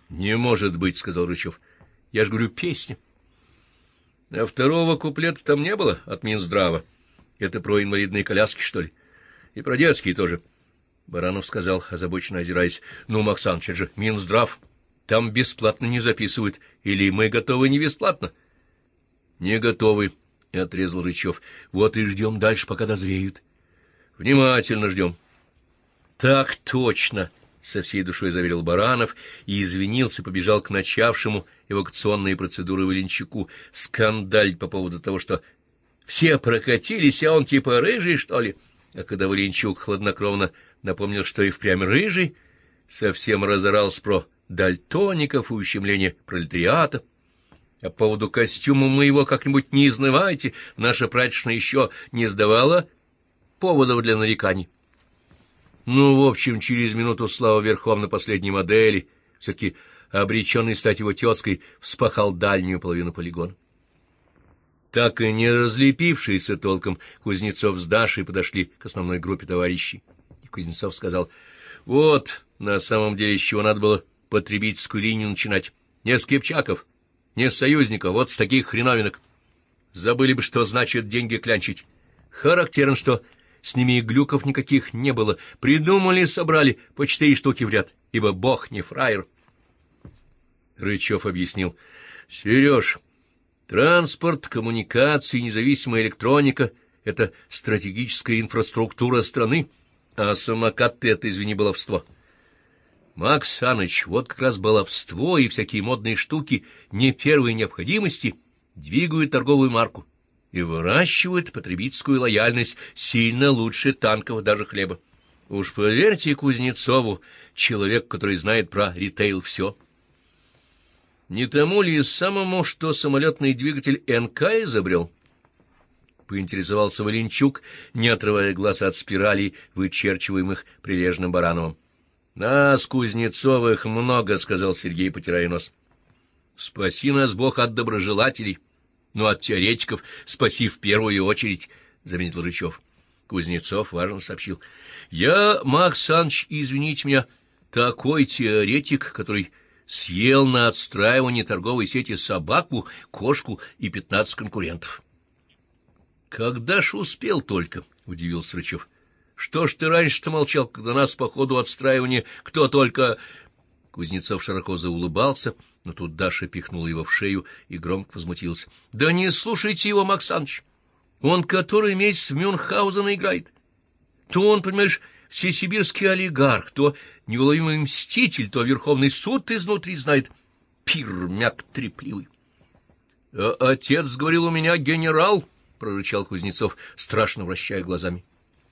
— Не может быть, — сказал Рычев. — Я ж говорю, песня. — А второго куплета там не было от Минздрава? Это про инвалидные коляски, что ли? И про детские тоже. Баранов сказал, озабоченно озираясь: — Ну, Максан, это же Минздрав. Там бесплатно не записывают. Или мы готовы не бесплатно? — Не готовы, — отрезал Рычев. — Вот и ждем дальше, пока дозреют. — Внимательно ждем. — Так точно, — со всей душой заверил Баранов и извинился, побежал к начавшему эвакуационные процедуры Валенчуку скандалить по поводу того, что все прокатились, а он типа рыжий, что ли. А когда Валенчук хладнокровно напомнил, что и впрямь рыжий, совсем разорался про дальтоников и ущемление пролетариата. А по поводу костюма мы его как-нибудь не изнывайте, наша прачечная еще не сдавала поводов для нареканий. Ну, в общем, через минуту Слава верхом на последней модели, все-таки обреченный стать его тезкой, вспахал дальнюю половину полигона. Так и не разлепившиеся толком Кузнецов с Дашей подошли к основной группе товарищей. И Кузнецов сказал: — Вот, на самом деле, с чего надо было потребительскую линию начинать. Не с кипчаков, не с союзников, вот с таких хреновинок. Забыли бы, что значит деньги клянчить. Характерно, что с ними и глюков никаких не было. Придумали, собрали по 4 штуки в ряд, ибо бог не фраер. Рычев объяснил: — Сереж, транспорт, коммуникации, независимая электроника — это стратегическая инфраструктура страны, а самокаты — это, извини, баловство. Макс Саныч, вот как раз баловство и всякие модные штуки не первой необходимости двигают торговую марку и выращивают потребительскую лояльность сильно лучше танков, даже хлеба. Уж поверьте Кузнецову, человек, который знает про ритейл все. Не тому ли самому, что самолетный двигатель НК изобрел? Поинтересовался Валенчук, не отрывая глаз от спиралей, вычерчиваемых прилежным Барановым. — Нас, Кузнецовых, много, — сказал Сергей, потирая нос. — Спаси нас, Бог, от доброжелателей. Ну, от теоретиков спаси в первую очередь, — заметил Рычев. Кузнецов важно сообщил: — Я, Макс Саныч, извините меня, такой теоретик, который съел на отстраивание торговой сети собаку, кошку и 15 конкурентов. — Когда ж успел только, — удивился Рычев. — Что ж ты раньше-то молчал, когда нас по ходу отстраивания кто только... Кузнецов широко заулыбался, но тут Даша пихнула его в шею и громко возмутился: — Да не слушайте его, Макс Саныч. Он который месяц в Мюнхгаузена играет. То он, понимаешь, всесибирский олигарх, то неуловимый мститель, то Верховный суд изнутри знает. Пирмяк трепливый. — А отец говорил, у меня генерал, — прорычал Кузнецов, страшно вращая глазами.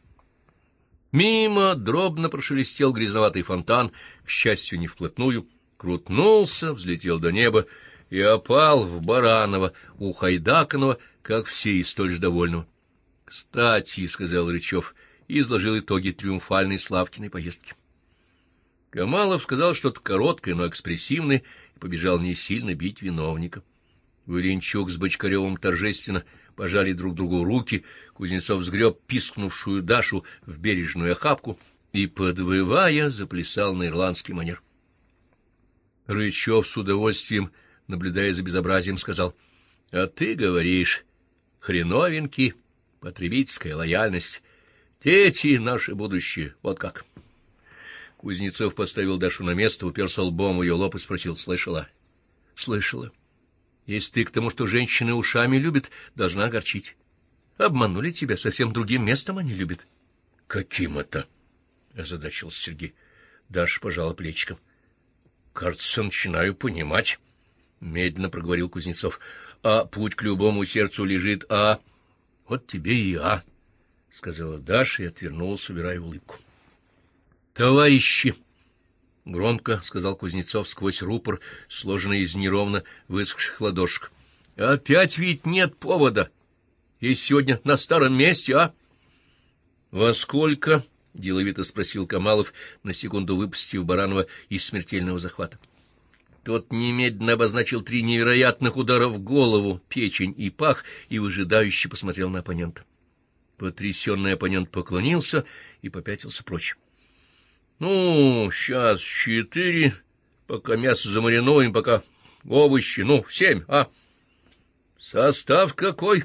Мимо дробно прошелестел грязноватый фонтан, к счастью, не вплотную, крутнулся, взлетел до неба и опал в Баранова, ухайдаканного, как все, и столь же довольного. — Кстати, — сказал Рычев, и изложил итоги триумфальной Славкиной поездки. Камалов сказал что-то короткое, но экспрессивное, и побежал не сильно бить виновника. Валенчук с Бочкаревым торжественно пожали друг другу руки, Кузнецов сгреб пискнувшую Дашу в бережную охапку и, подвывая, заплясал на ирландский манер. Рычев с удовольствием, наблюдая за безобразием, сказал: — А ты говоришь, хреновинки, потребительская лояльность. Дети — наше будущее, вот как. Кузнецов поставил Дашу на место, уперся лбом в ее лоб и спросил: — Слышала? — Слышала. Если ты к тому, что женщины ушами любят, должна огорчить. Обманули тебя, совсем другим местом они любят. — Каким это? — озадачился Сергей. Даша пожала плечиком. — Кажется, начинаю понимать, — медленно проговорил Кузнецов. — А путь к любому сердцу лежит, а... — Вот тебе и а, — сказала Даша и отвернулась, убирая улыбку. — Товарищи! — громко сказал Кузнецов сквозь рупор, сложенный из неровно высохших ладошек. — Опять ведь нет повода. И сегодня на старом месте, а? — Во сколько? — деловито спросил Камалов, на секунду выпустив Баранова из смертельного захвата. Тот немедленно обозначил 3 невероятных удара в голову, печень и пах и выжидающе посмотрел на оппонента. Потрясенный оппонент поклонился и попятился прочь. — Ну, сейчас 4, Пока мясо замаринуем, пока овощи, 7, а? Состав какой?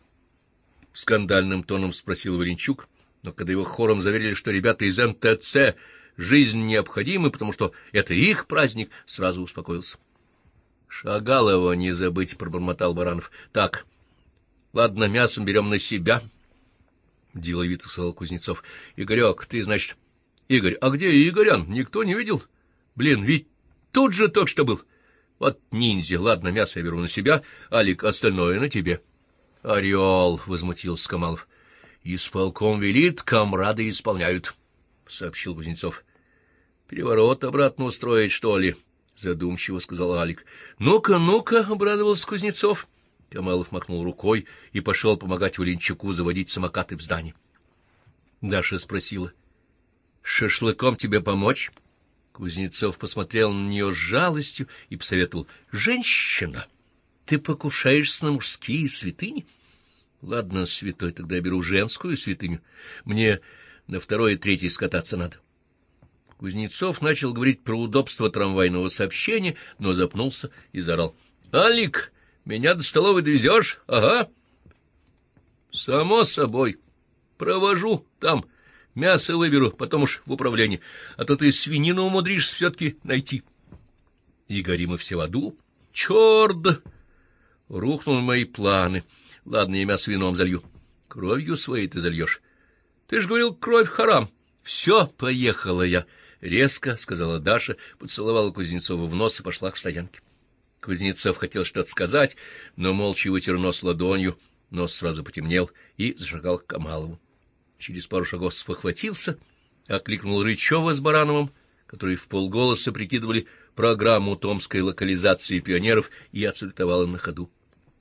Скандальным тоном спросил Варенчук, но когда его хором заверили, что ребята из МТЦ жизнь необходима, потому что это их праздник, сразу успокоился. Шагалова не забыть, пробормотал Баранов. Так, ладно, мясом берем на себя, деловито сказал Кузнецов. Игорек, ты, значит... Игорь, а где Игорян? Никто не видел? Блин, ведь тут же только что был. Вот ниндзя, ладно, мясо я беру на себя, Алик, остальное на тебе. Орел, — возмутился Камалов. Исполком велит, комрады исполняют, — сообщил Кузнецов. Переворот обратно устроить, что ли? — задумчиво сказал Алик. Ну-ка, ну-ка, — обрадовался Кузнецов. Камалов махнул рукой и пошел помогать Валенчуку заводить самокаты в здание. Даша спросила: — Шашлыком тебе помочь? Кузнецов посмотрел на нее с жалостью и посоветовал: — Женщина, ты покушаешься на мужские святыни? — Ладно, святой, тогда я беру женскую святыню. Мне на 2-й и 3-й скататься надо. Кузнецов начал говорить про удобство трамвайного сообщения, но запнулся и заорал: — Алик, меня до столовой довезешь? Ага. — Само собой. Провожу там. Мясо выберу, потом уж в управлении, а то ты свинину умудришься все-таки найти. И горим мы все в аду. Черт! Рухнули мои планы. Ладно, я мясо вином залью. Кровью своей ты зальешь. Ты ж говорил, кровь харам. Все, поехала я. Резко, — сказала Даша, поцеловала Кузнецова в нос и пошла к стоянке. Кузнецов хотел что-то сказать, но молча вытер нос ладонью, нос сразу потемнел и зашагал к Камалову. Через пару шагов спохватился, окликнул Рычева с Барановым, которые вполголоса прикидывали программу томской локализации пионеров, и отсультовал им на ходу.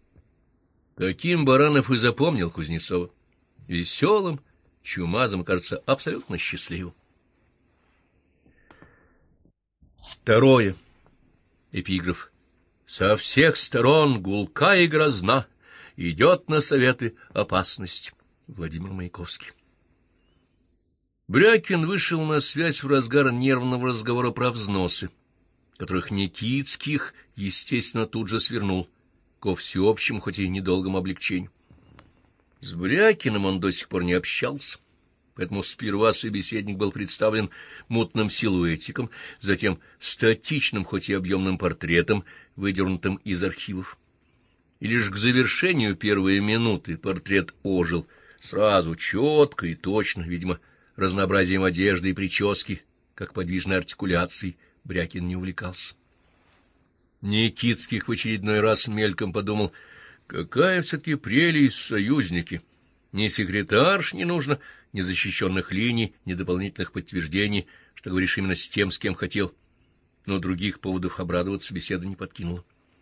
Таким Баранов и запомнил Кузнецова. Веселым, чумазом, кажется, абсолютно счастливым. 2. Эпиграф. Со всех сторон гулка и грозна, идет на советы опасность. Владимир Маяковский. Брякин вышел на связь в разгар нервного разговора про взносы, которых Никитских, естественно, тут же свернул, ко всеобщему, хоть и недолгому облегчению. С Брякиным он до сих пор не общался, поэтому сперва собеседник был представлен мутным силуэтиком, затем статичным, хоть и объемным портретом, выдернутым из архивов. И лишь к завершению первой минуты портрет ожил, сразу четко и точно, видимо, разнообразием одежды и прически, как подвижной артикуляцией, Брякин не увлекался. Никитских в очередной раз мельком подумал: какая все-таки прелесть союзники! Ни секретарш не нужно, ни защищенных линий, ни дополнительных подтверждений, что говоришь именно с тем, с кем хотел. Но других поводов обрадоваться беседа не подкинула.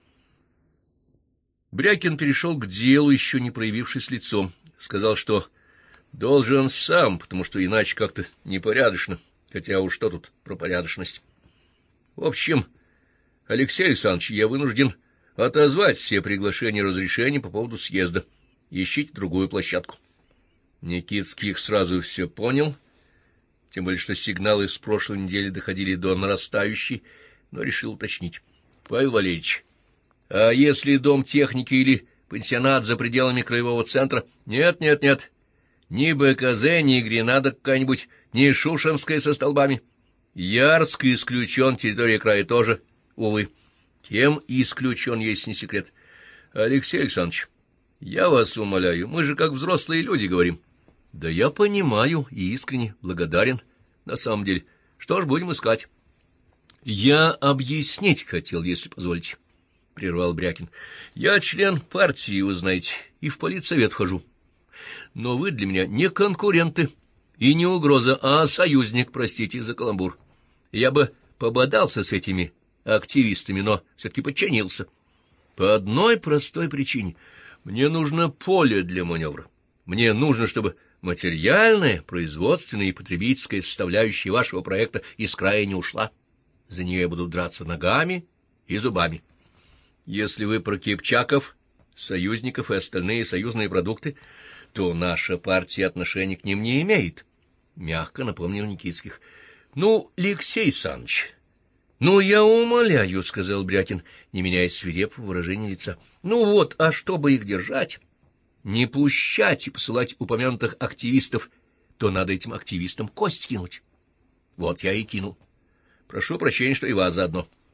Брякин перешел к делу, еще не проявившись лицом. Сказал, что должен сам, потому что иначе как-то непорядочно. Хотя уж что тут про порядочность. В общем, Алексей Александрович, я вынужден отозвать все приглашения и разрешения по поводу съезда. Ищите другую площадку. Никитских сразу все понял, тем более что сигналы с прошлой недели доходили до нарастающей, но решил уточнить. Павел Валерьевич, а если дом техники или пансионат за пределами краевого центра? Нет, нет, нет. Ни БКЗ, ни Гренада какая-нибудь, ни Шушенская со столбами. Ярск исключен, территория края тоже, увы. Кем исключен, если не секрет? Алексей Александрович, я вас умоляю, мы же как взрослые люди говорим. Да я понимаю и искренне благодарен. На самом деле, что ж будем искать? Я объяснить хотел, если позволите, — прервал Брякин. Я член партии, вы знаете, и в политсовет вхожу. Но вы для меня не конкуренты и не угроза, а союзник, простите за каламбур. Я бы пободался с этими активистами, но все-таки подчинился. По одной простой причине. Мне нужно поле для маневра. Мне нужно, чтобы материальная, производственная и потребительская составляющая вашего проекта из края не ушла. За нее я буду драться ногами и зубами. Если вы про Кипчаков, союзников и остальные союзные продукты, то наша партия отношения к ним не имеет, — мягко напомнил Никитских. Ну, Алексей Александрович, Ну, я умоляю, — сказал Брякин, не меняя свирепого выражения лица. Ну вот, а чтобы их держать, не пущать и посылать упомянутых активистов, то надо этим активистам кость кинуть. Вот я и кинул. Прошу прощения, что и вас заодно.